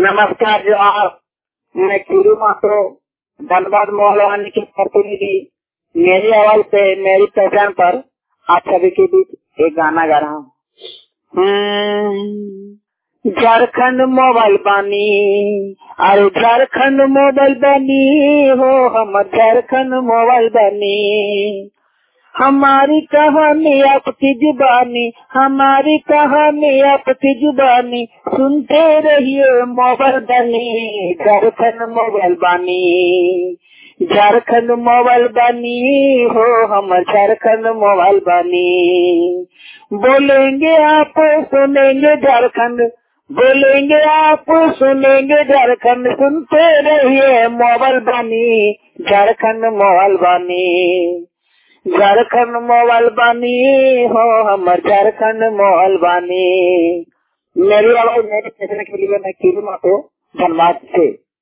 नमस्कार जवाब, मैं कीरू माथुर धनबाद मोहल्लानी की प्रतिनिधि मेरी आवाज से मेरी पहचान पर आप सभी के बीच एक गाना गा रहा हूँ। झारखंड मोबाइल बानी, अरे झारखंड मोबाइल बानी हो, हम झारखंड मोबाइल बानी। हमारी कहानी आपकी जुबानी, हमारी कहानी आपकी जुबानी, सुनते रहिए मोबाइल बानी। झारखंड मोबाइल बानी, झारखंड मोबाइल बानी हो, हम झारखंड मोबाइल बानी। बोलेंगे आप सुनेंगे झारखंड, बोलेंगे आप सुनेंगे झारखंड, सुनते रहिए मोबाइल बानी। झारखंड मोबाइल बानी, झारखंड मोबाइल बानी हो, हम झारखंड मोबाइल बानी। मेरी आवाज मेरे पहचान के लिए मैं कीरू माथुर धनबाद से